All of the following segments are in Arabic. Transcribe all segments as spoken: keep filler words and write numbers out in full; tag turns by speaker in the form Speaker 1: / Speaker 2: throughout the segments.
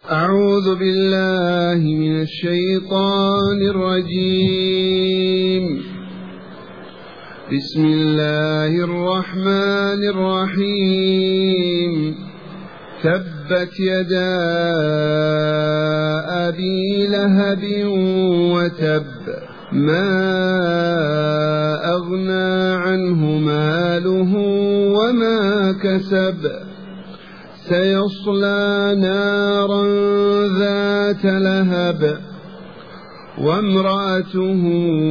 Speaker 1: أعوذ بالله من الشيطان الرجيم. بسم الله الرحمن الرحيم. تبت يدا أبي لهب وتب ما أغنى عنه ماله وما كسب سيصلى نارا ذات لهب وامرأته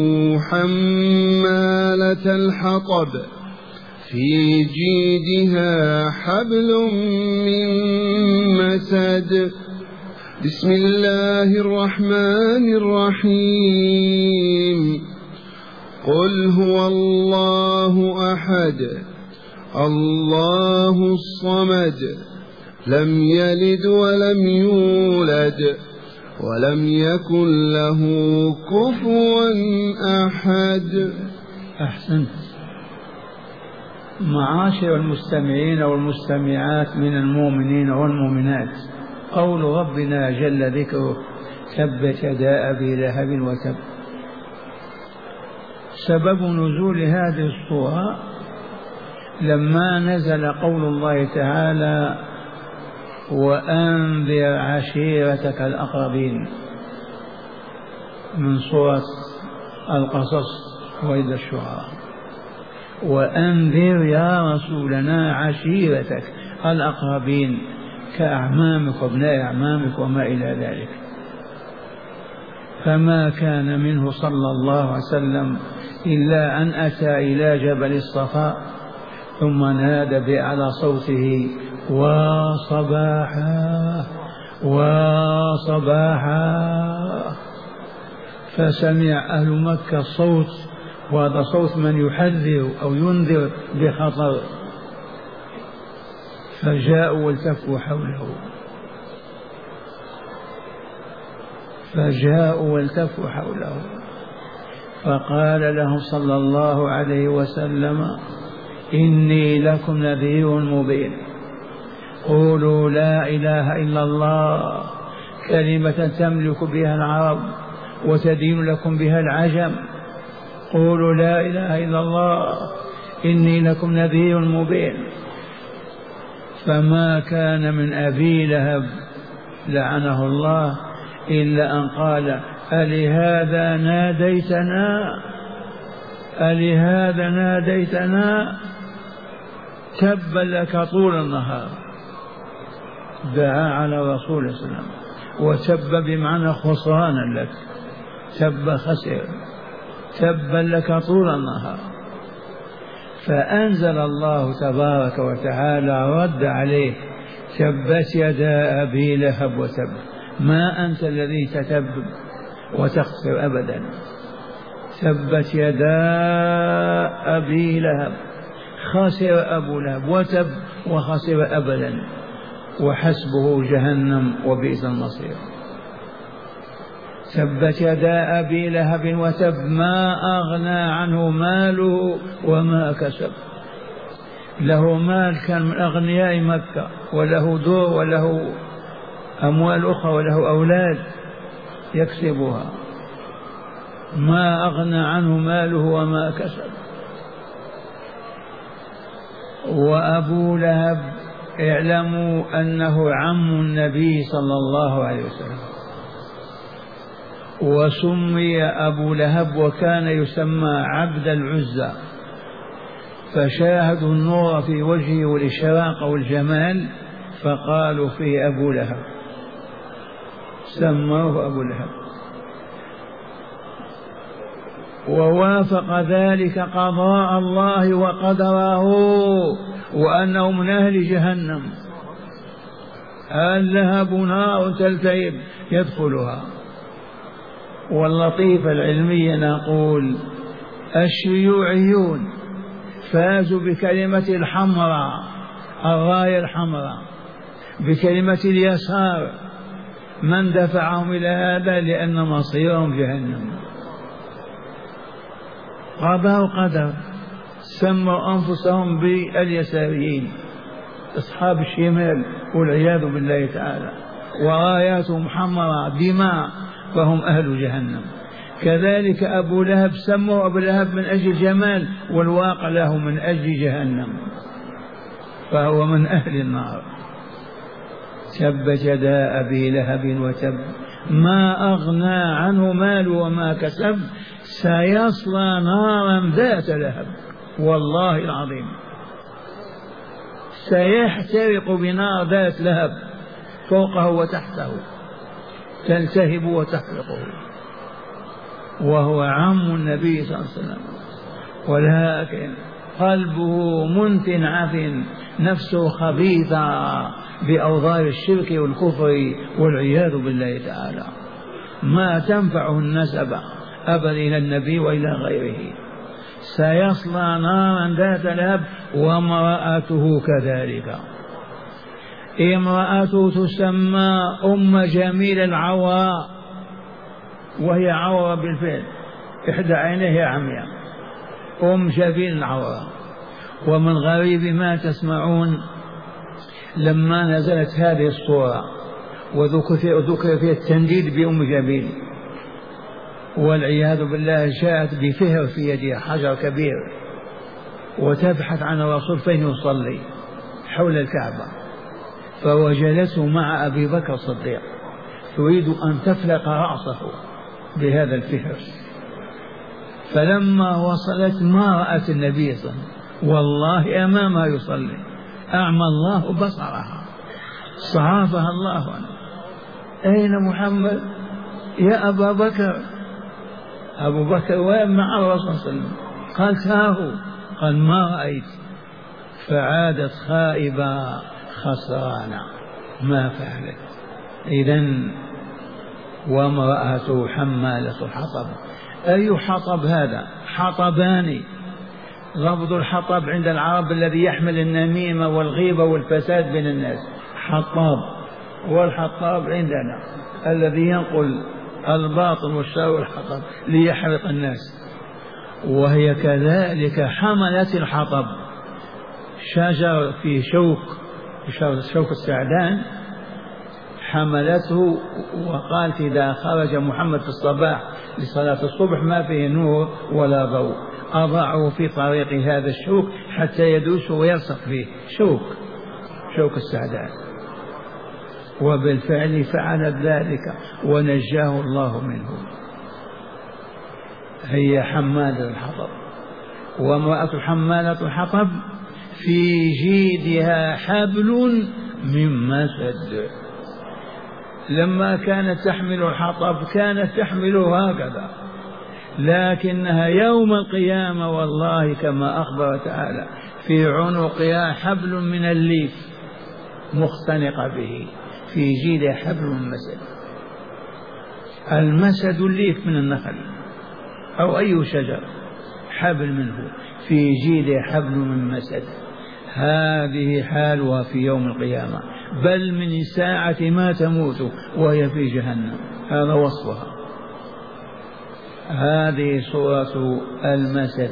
Speaker 1: حمالة الحطب في جيدها حبل من مسد. بسم الله الرحمن الرحيم. قل هو الله أحد الله الصمد لم يلد ولم يولد ولم يكن له كفوا أحد.
Speaker 2: أحسنت. معاشر المستمعين والمستمعات من المؤمنين والمؤمنات، قول ربنا جل ذكره تبت يدا أبي لهب وتب. سبب نزول هذه الصورة لما نزل قول الله تعالى وأنذر عشيرتك الأقربين من سورة القصص وإذا الشعراء. وأنذر يا رسولنا عشيرتك الأقربين كأعمامك وابناء أعمامك وما إلى ذلك. فما كان منه صلى الله عليه وسلم إلا أن أتى إلى جبل الصفا ثم نادى بأعلى صوته وصباحا وصباحا، فسمع أهل مكة الصوت، وهذا صوت من يحذر أو ينذر بخطر، فجاءوا والتفوا حوله فجاءوا والتفوا حوله فقال لهم صلى الله عليه وسلم إني لكم نذير مبين. قولوا لا إله إلا الله كلمة تملك بها العرب وتدين لكم بها العجم. قولوا لا إله إلا الله إني لكم نذير مبين. فما كان من أبي لهب لعنه الله إلا أن قال ألهذا ناديتنا ألهذا ناديتنا تبا لك طول النهار. دعا على رسول الله صلى الله عليه وسلم، وتب بمعنى خسرانا لك، تب خسر، تبا لك طول النهار. فأنزل الله تبارك وتعالى رد عليه تبت يدا أبي لهب وتب. ما أنت الذي تتب وتخسر أبدا. تبت يدا أبي لهب، خسر أبو لهب وتب وخسر أبدا، وحسبه جهنم وبئس المصير. تبت يدا أبي لهب وتب ما أغنى عنه ماله وما كسب. له مال كان من أغنياء مكة، وله دور وله أموال أخرى وله أولاد يكسبها، ما أغنى عنه ماله وما كسب. وأبو لهب اعلموا أنه عم النبي صلى الله عليه وسلم، وسمي أبو لهب وكان يسمى عبد العزى، فشاهدوا النور في وجهه والإشراق والجمال فقالوا فيه أبو لهب، سموه أبو لهب. ووافق ذلك قضاء الله وقدره، وأنه من أهل جهنم. اللهب نار تلتهب يدخلها. واللطيفة العلمية نقول الشيوعيون فازوا بكلمة الحمراء، الراية الحمراء، بكلمة اليسار. من دفعهم إلى هذا؟ لأن مصيرهم جهنم. قضاء وقدر. سموا أنفسهم باليساريين، أصحاب الشمال والعياذ بالله تعالى. وراياتهم حمراء دماء فهم أهل جهنم. كذلك أبو لهب سموا أبو لهب من أجل جمال، والواقع له من أجل جهنم، فهو من أهل النار. تبت يدا أبي لهب وتب ما أغنى عنه مال وما كسب سيصلى نارا ذات لهب. والله العظيم سيحترق بنار ذات لهب فوقه وتحته، تلتهب وتحرقه، وهو عم النبي صلى الله عليه وسلم، ولكن قلبه منتن نفسه خبيثة بأوضار الشرك والكفر والعياذ بالله تعالى. ما تنفعه النسب أبدا إلى النبي وإلى غيره. سيصلى نارا ذات لهب وامرأته كذلك. امرأته تسمى أم جميل العوراء، وهي عورة بالفعل، إحدى عينيه عمياء، أم جميل العوراء. ومن غريب ما تسمعون لما نزلت هذه الصورة وذكر فيها التنديد بأم جميل والعياذ بالله، جاءت بفهر في يدها حجر كبير وتبحث عن الرسول فين يصلي حول الكعبة، فوجدته مع أبي بكر الصديق تريد أن تفلق رأسه بهذا الفهر. فلما وصلت ما رأت النبي صلى الله عليه وسلم والله أمامها يصلي، أعمى الله بصرها، صرفها الله عنه. أين محمد يا أبا بكر؟ أبو بكر وين مع الرسول صلى الله عليه وسلم؟ قال تاه، قال ما رأيت. فعادت خائبة خسرانة ما فعلت. إذن وامرأته حمالة الحطب. أي حطب هذا؟ حطبان. ربط الحطب عند العرب الذي يحمل النميمة والغيبة والفساد بين الناس، حطاب. والحطاب عندنا الذي ينقل الباطل والشر والحطب ليحرق الناس. وهي كذلك حملت الحطب، شجر في شوك شوك السعدان، حملته وقالت إذا خرج محمد في الصباح لصلاة الصبح ما فيه نور ولا ضوء، أضعه في طريق هذا الشوك حتى يدوس ويلصق فيه، شوك شوك السعدان. وبالفعل فعلت ذلك ونجاه الله منه. هي حمالة الحطب. وامرأة حمالة الحطب في جيدها حبل من مسد. لما كانت تحمل الحطب كانت تحمله هكذا، لكنها يوم القيامة والله كما أخبر تعالى في عنقها حبل من الليف مختنقة به، في جيدها حبل من مسد. المسد الليف من النخل أو أي شجر، حبل منه، في جيدها حبل من مسد. هذه حالها في يوم القيامة، بل من ساعة ما تموت وهي في جهنم، هذا وصفها. هذه صورة المسد.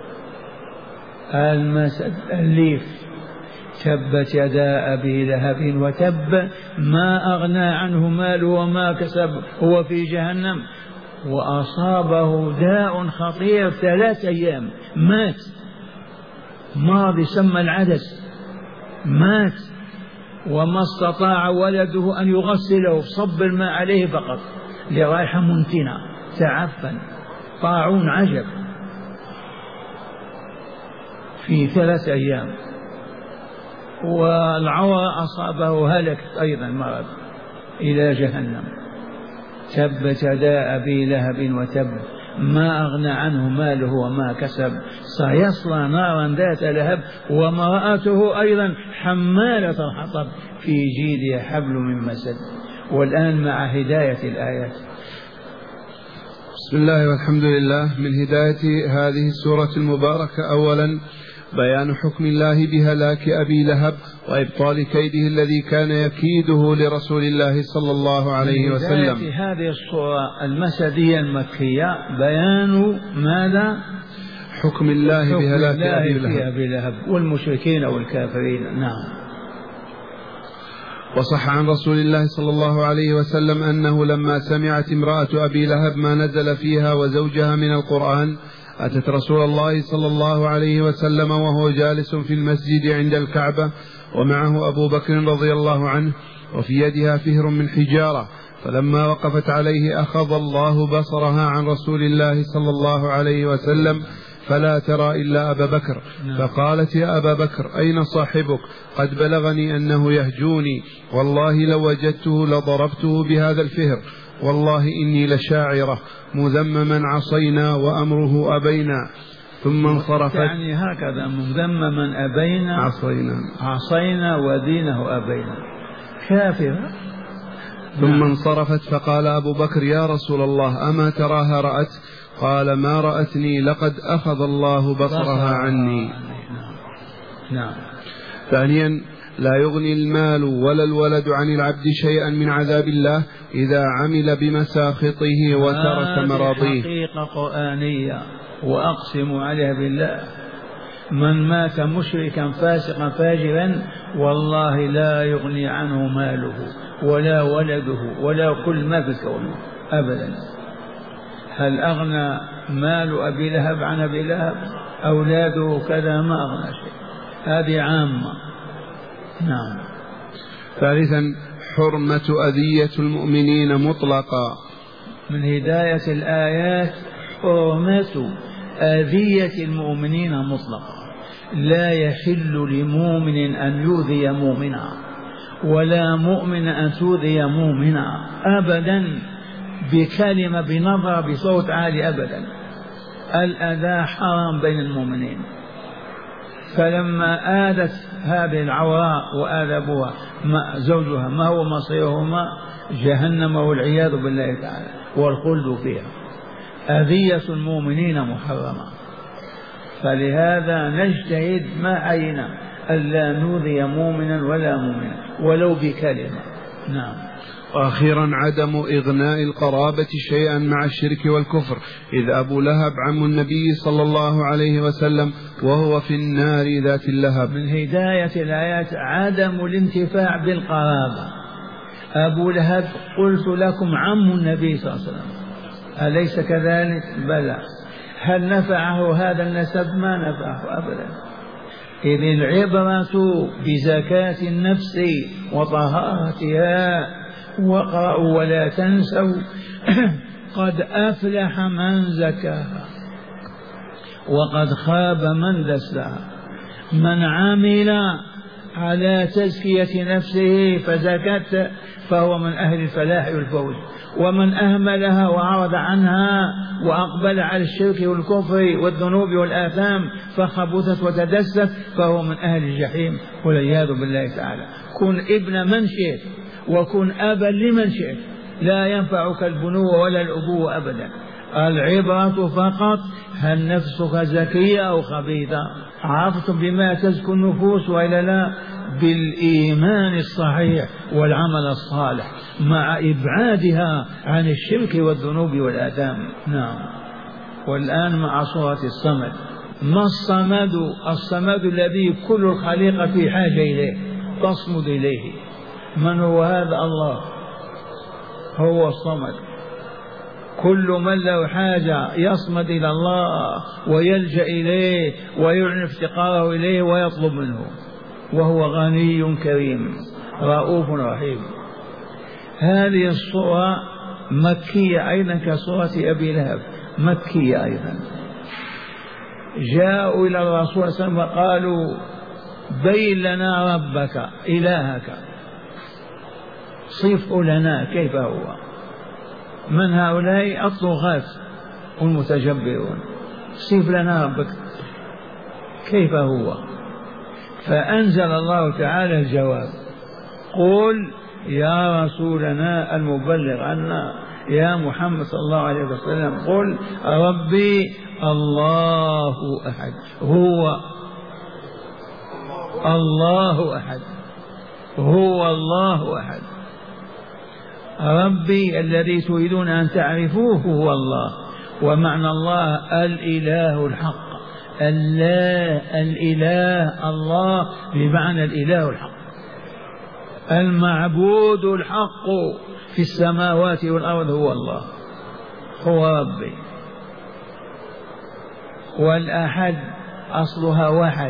Speaker 2: المسد الليف. تبت يدا أبي لهب وتب ما أغنى عنه ماله وما كسب هو في جهنم. وأصابه داء خطير ثلاث أيام، مات، مرض يسمى العدس، مات، وما استطاع ولده أن يغسله، صب الماء عليه فقط لرائحة منتنة، تعفن، طاعون عجب في ثلاث أيام. والعور أصابه هلك أيضا مرض إلى جهنم. تبت يدا أبي لهب وتب ما أغنى عنه ماله وما كسب سيصلى نارا ذات لهب وامرأته أيضا حمالة الحطب في جيدها حبل من مسد. والآن مع هداية الآيات.
Speaker 1: بسم الله والحمد لله. من هداية هذه السورة المباركة أولا بيان حكم الله بهلاك أبي لهب وإبطال كيده الذي كان يكيده لرسول الله صلى الله عليه وسلم.
Speaker 2: في هذه السورة المسدية المكية بيان ماذا؟
Speaker 1: حكم الله
Speaker 2: حكم
Speaker 1: بهلاك
Speaker 2: الله
Speaker 1: أبي لهب.
Speaker 2: أبي لهب والمشركين والكافرين. نعم.
Speaker 1: وصح عن رسول الله صلى الله عليه وسلم أنه لما سمعت امرأة أبي لهب ما نزل فيها وزوجها من القرآن أتت رسول الله صلى الله عليه وسلم وهو جالس في المسجد عند الكعبة ومعه أبو بكر رضي الله عنه وفي يدها فهر من حجارة، فلما وقفت عليه أخذ الله بصرها عن رسول الله صلى الله عليه وسلم فلا ترى إلا أبا بكر، فقالت يا أبا بكر أين صاحبك؟ قد بلغني أنه يهجوني، والله لو وجدته لضربته بهذا الفهر، والله إني لشاعرة مذمما عصينا وأمره أبينا. ثم انصرفت،
Speaker 2: يعني هكذا مذمما أبينا
Speaker 1: عصينا
Speaker 2: عصينا ودينه أبينا، كافرة.
Speaker 1: ثم انصرفت فقال أبو بكر يا رسول الله أما تراها رأت؟ قال ما رأتني، لقد أخذ الله بصرها عني.
Speaker 2: نعم.
Speaker 1: ثانيا لا يغني المال ولا الولد عن العبد شيئا من عذاب الله إذا عمل بمساخطه وترك مراضيه.
Speaker 2: حقيقة قرآنية وأقسم عليها بالله، من مات مشركا فاسقا فاجرا والله لا يغني عنه ماله ولا ولده ولا كل ما في الكون أبدا. هل أغنى مال أبي لهب عن أبي لهب؟ أولاده كذا ما أغنى شيء، هذه عامة. نعم.
Speaker 1: ثالثا حرمة أذية المؤمنين مطلقا.
Speaker 2: من هداية الآيات حرمة أذية المؤمنين مطلقا، لا يحل لمؤمن أن يؤذي مؤمنا ولا مؤمن أن تؤذي مؤمنا أبدا، بكلمة بنظرة بصوت عالي أبدا. الأذى حرام بين المؤمنين. فلما آذت هذه العوراء وآذى أبوها زوجها ما هو مصيرهما؟ جهنم والعياذ بالله تعالى والخلد فيها. أذية المؤمنين محرمة، فلهذا نجتهد ما علينا ألا نؤذي مؤمنا ولا مؤمنا ولو بكلمة. نعم.
Speaker 1: وأخيرا عدم إغناء القرابة شيئا مع الشرك والكفر، إذ أبو لهب عم النبي صلى الله عليه وسلم وهو في النار ذات اللهب.
Speaker 2: من هداية الآيات عدم الانتفاع بالقرابة. أبو لهب قلت لكم عم النبي صلى الله عليه وسلم، أليس كذلك؟ بلى. هل نفعه هذا النسب؟ ما نفعه أبدا. إذ العبرة بزكاة النفس وطهارتها. واقرأوا ولا تنسوا قد أفلح من زكاها وقد خاب من دساها. من عمل على تزكية نفسه فزكت فهو من أهل الفلاح والفوز، ومن أهملها وعرض عنها وأقبل على الشرك والكفر والذنوب والآثام فخبثت وتدست فهو من أهل الجحيم والعياذ بالله تعالى. كن ابن من شئت وكن أبا لمن شئت، لا ينفعك البنوة ولا الأبوة أبدا. العبرة فقط هل نفسك زكية أو خبيثة. عرفتم بما تزكو النفوس وإلا لا؟ بالإيمان الصحيح والعمل الصالح مع إبعادها عن الشرك والذنوب والآثام. نعم. والآن مع صورة الصمد. ما الصمد؟ الصمد الذي كل الخليقة في حاجة إليه تصمد إليه. من هو هذا؟ الله هو الصمد. كل من له حاجة يصمد إلى الله ويلجأ إليه ويعلن افتقاره إليه ويطلب منه، وهو غني كريم رؤوف رحيم. هذه الصورة مكية أيضا كصورة أبي لهب، مكية أيضا. جاءوا إلى الرسول صلى الله عليه وسلم وقالوا بين لنا ربك إلهك، صفه لنا كيف هو. من هؤلاء؟ الطغاة والمتجبرون. صف لنا ربك كيف هو. فأنزل الله تعالى الجواب: قل يا رسولنا المبلغ عنا يا محمد صلى الله عليه وسلم، قل ربي الله أحد، هو الله أحد، هو الله أحد. ربي الذي تريدون أن تعرفوه هو الله، ومعنى الله الإله الحق. الله الإله الله بمعنى الإله الحق. المعبود الحق في السماوات والأرض هو الله، هو ربي. والأحد أصلها واحد،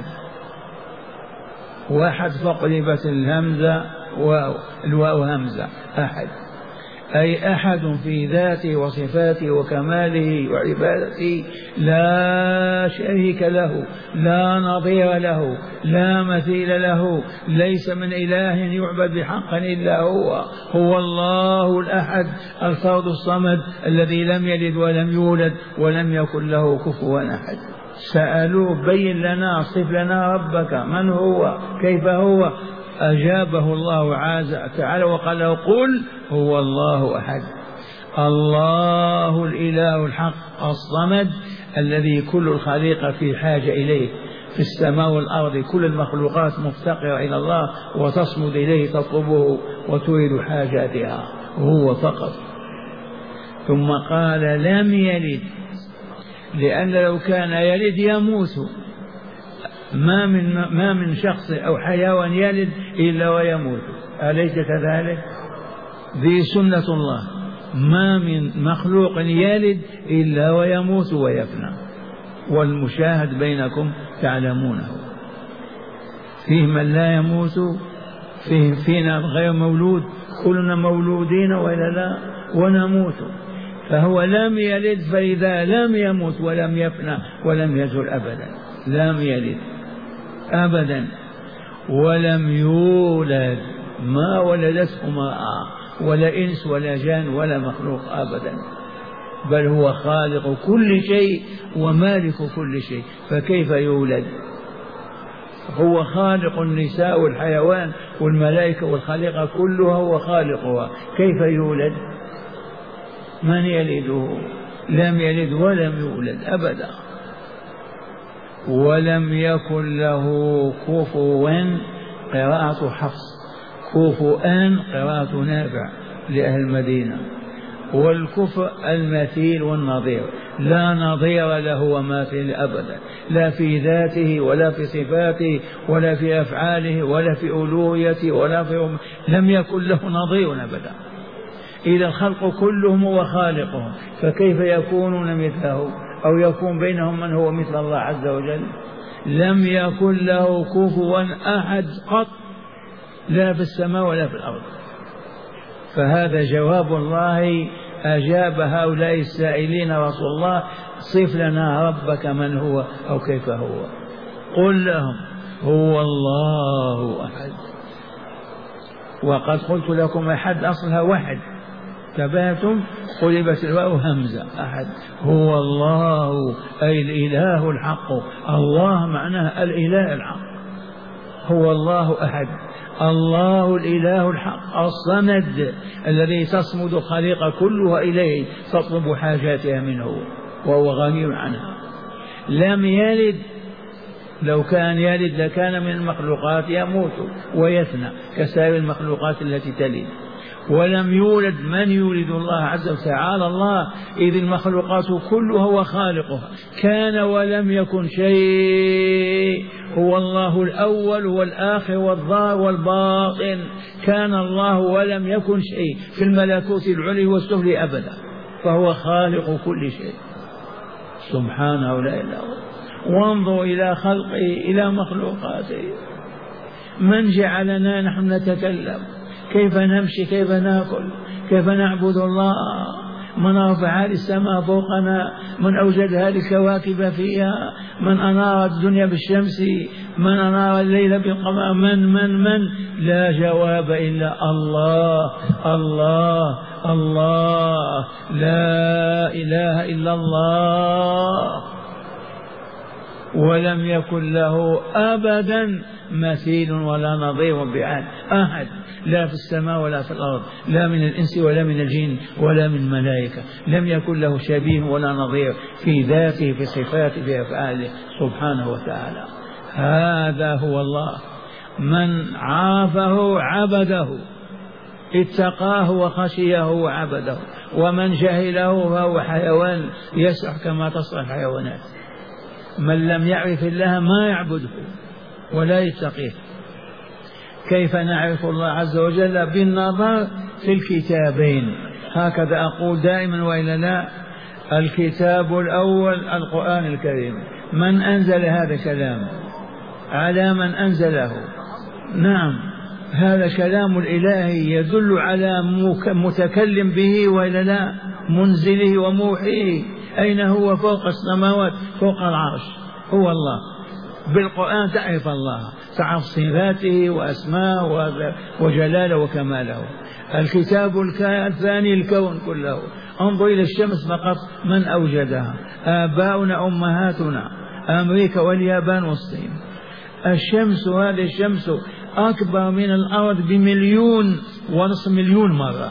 Speaker 2: واحد فقلبت الهمزة والواو همزة، أحد أي أحد في ذاته وصفاته وكماله وعبادته لا شريك له، لا نظير له، لا مثيل له، ليس من إله يعبد بحق إلا هو. هو الله الأحد الفرد الصمد الذي لم يلد ولم يولد ولم يكن له كفوا أحد. سألوه بين لنا، صف لنا ربك، من هو، كيف هو؟ أجابه الله عز تعالى وقال له قل هو الله أحد، الله الإله الحق الصمد الذي كل الخليقة في حاجة إليه، في السماء والأرض كل المخلوقات مفتقرة إلى الله وتصمد إليه تطلبه وتريد حاجاتها، هو فقط. ثم قال لم يلد، لأن لو كان يلد يموت، ما من ما من شخص أو حيوان يلد إلا ويموت، أليس كذلك؟ ذي سنة الله، ما من مخلوق يلد إلا ويموت ويفنى، والمشاهد بينكم تعلمونه، فيه من لا يموت، فيه فينا غير مولود، كلنا مولودين وإلا لا ونموت. فهو لم يلد، فإذا لم يموت ولم يفنى ولم يزل أبدا، لم يلد أبدا، ولم يولد، ما ولدته امرأة ولا إنس ولا جان ولا مخلوق أبدا، بل هو خالق كل شيء ومالك كل شيء، فكيف يولد؟ هو خالق النساء والحيوان والملائكة والخليقة كلها، هو خالقها، كيف يولد؟ من يلده؟ لم يلد ولم يولد أبدا. ولم يكن له كفوا، قراءة حفص، كفوا قراءة نافع لأهل المدينة، والكفء المثيل والنظير، لا نظير له وماثل أبدا، لا في ذاته ولا في صفاته ولا في أفعاله ولا في ألوهيته ولا في، لم يكن له نظير أبدا. إذا الخلق كلهم هو خالقهم، فكيف يكونون مثله أو يكون بينهم من هو مثل الله عز وجل؟ لم يكن له كفوا أحد قط، لا في السماء ولا في الأرض. فهذا جواب الله أجاب هؤلاء السائلين رسول الله صف لنا ربك من هو أو كيف هو. قل لهم هو الله أحد. وقد قلت لكم أحد أصلها واحد، تباتم قلبت الواو همزة، أحد. هو الله أي الإله الحق، الله معناه الإله الحق، هو الله أحد، الله الإله الحق الصمد الذي تصمد الخليقة كلها إليه تطلب حاجاتها منه وهو غني عنها. لم يلد، لو كان يلد لكان من المخلوقات يموت ويفنى كسائر المخلوقات التي تلد. ولم يولد، من يولد الله عز وجل؟ تعالى الله، إذ المخلوقات كلها هو خالقها، كان ولم يكن شيء، هو الله الأول والآخر والظاهر والباطن، كان الله ولم يكن شيء في الملكوت العلي والسفلي أبدا، فهو خالق كل شيء سبحانه لا إله إلا هو. وانظر إلى خلقه إلى مخلوقاته، من جعلنا نحن نتكلم، كيف نمشي، كيف نأكل، كيف نعبد الله، من رفع هذه السماء فوقنا، من أوجد هذه الكواكب فيها، من أنار الدنيا بالشمس، من أنار الليل بالقمر، من من من لا جواب إلا الله الله الله، لا إله إلا الله. ولم يكن له أبدا مثيل ولا نظير بعد أحد، لا في السماء ولا في الأرض، لا من الإنس ولا من الجن ولا من الملائكة، لم يكن له شبيه ولا نظير في ذاته في صفاته في أفعاله سبحانه وتعالى. هذا هو الله، من عافه عبده، اتقاه وخشيه وعبده، ومن جهله فهو حيوان يسرح كما تصرح الحيوانات. من لم يعرف الله ما يعبده ولا يتقيه. كيف نعرف الله عز وجل؟ بالنظر في الكتابين. هكذا أقول دائما وإلا لا. الكتاب الأول القرآن الكريم، من أنزل هذا الكلام؟ على من أنزله؟ نعم، هذا كلام الإلهي يدل على متكلم به وإلا لا، منزله وموحيه. أين هو؟ فوق السماوات، فوق العرش، هو الله. بالقرآن تعرف الله، تعرف صفاته وأسماءه وجلاله وكماله. الكتاب الثاني الكون كله، انظر إلى الشمس فقط، من أوجدها؟ آباؤنا أمهاتنا، أمريكا واليابان والصين. الشمس، هذه الشمس أكبر من الأرض بمليون ونصف مليون مرة،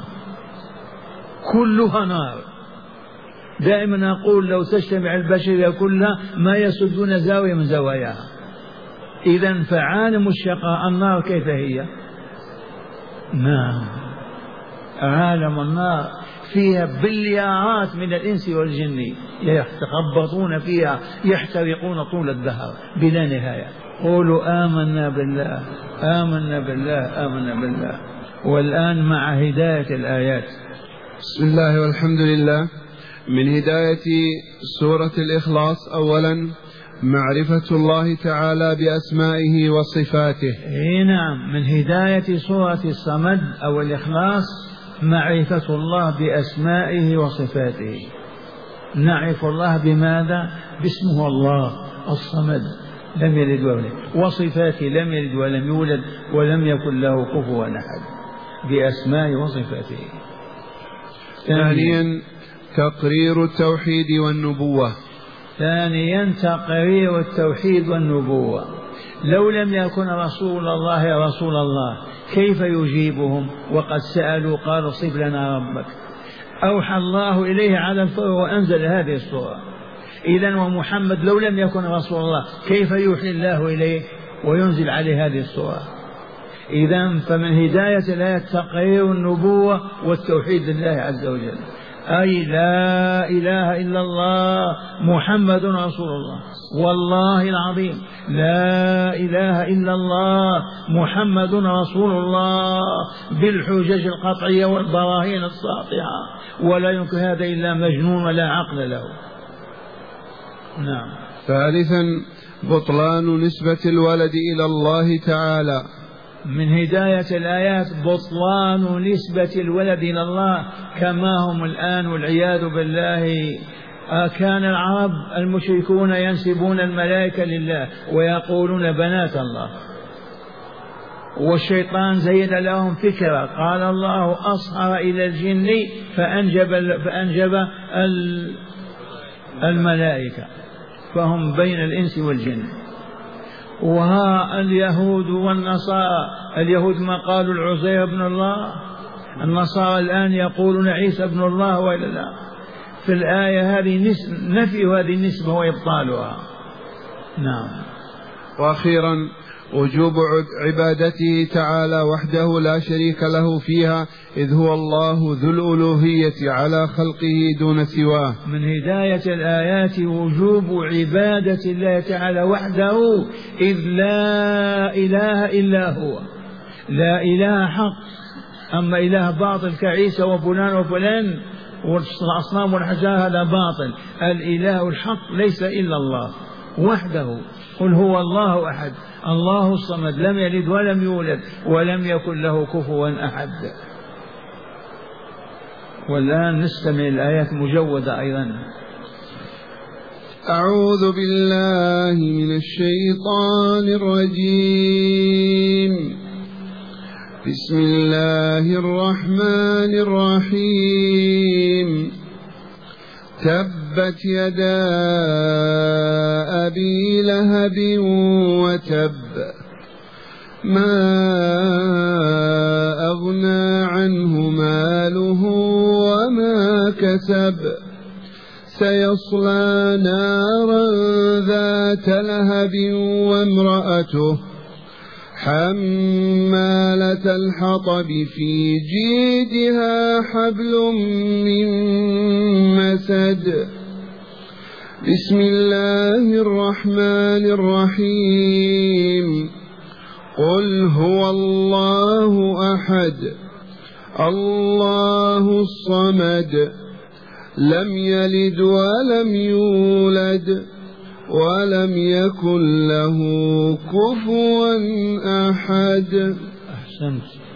Speaker 2: كلها نار. دائما أقول لو تجتمع البشرية كلها ما يسدون زاوية من زواياها. إذا فعالم الشقاء النار كيف هي؟ نعم، عالم النار فيها بليارات من الإنس والجن يتخبطون فيها، يحترقون طول الدهر بلا نهاية. قولوا آمنا بالله، آمنا بالله، آمنا بالله. والآن مع هداية الآيات.
Speaker 1: بسم الله والحمد لله. من هداية سورة الإخلاص أولا معرفة الله تعالى بأسمائه وصفاته.
Speaker 2: إيه نعم، من هداية سورة الصمد أو الإخلاص معرفة الله بأسمائه وصفاته. نعرف الله بماذا؟ باسمه الله الصمد، لم يلد ولم يولد، وصفاته لم يلد ولم يولد ولم يكن له كفوا أحد، بأسمائه وصفاته.
Speaker 1: ثانيا تقرير التوحيد والنبوة.
Speaker 2: ثانيا تقرير التوحيد والنبوة. لو لم يكن رسول الله يا رسول الله كيف يجيبهم وقد سألوا قالوا صف لنا ربك؟ أوحى الله إليه على الفور وأنزل هذه السورة. إذن ومحمد لو لم يكن رسول الله كيف يوحي الله إليه وينزل عليه هذه السورة؟ إذن فمن هداية الآية تقرير النبوة والتوحيد لله عز وجل، أي لا إله إلا الله محمد رسول الله. والله العظيم لا إله إلا الله محمد رسول الله، بالحجج القطعية والبراهين الساطعة، ولا يمكن هذا إلا مجنون ولا عقل له. نعم.
Speaker 1: ثالثا بطلان نسبة الولد إلى الله تعالى.
Speaker 2: من هداية الآيات بطلان نسبة الولد إلى الله كما هم الآن والعياذ بالله. كان العرب المشركون ينسبون الملائكة لله ويقولون بنات الله، والشيطان زين لهم فكرة، قال الله أصهر إلى الجن فأنجب, فأنجب الملائكة، فهم بين الإنس والجن. وها اليهود والنصارى، اليهود ما قالوا العزير ابن الله، النصارى الآن يقولون عيسى ابن الله وإلا لا. في الآية هذه نفي هذه النسبة وإبطالها. نعم.
Speaker 1: وأخيرا وجوب عبادته تعالى وحده لا شريك له فيها، إذ هو الله ذو الألوهية على خلقه دون سواه.
Speaker 2: من هداية الآيات وجوب عبادة الله تعالى وحده، إذ لا إله إلا هو، لا إله حق. أما إله باطل كعيسى وفلان وفلان والأصنام والحجار هذا باطل. الإله الحق ليس إلا الله وحده. قل هو الله أحد الله الصمد لم يلد ولم يولد ولم يكن له كفوا أحد. والآن نستمع الآيات مجودة أيضا.
Speaker 1: أعوذ بالله من الشيطان الرجيم. بسم الله الرحمن الرحيم. تبت يدا أبي لهب وتب، ما أغنى عنه ماله وما كسب، سيصلى نارا ذات لهب وامرأته حمالة الحطب في جيدها حبل من مسد. بسم الله الرحمن الرحيم. قل هو الله أحد الله الصمد لم يلد ولم يولد ولم يكن له كفوا أحد.
Speaker 2: أحسنت.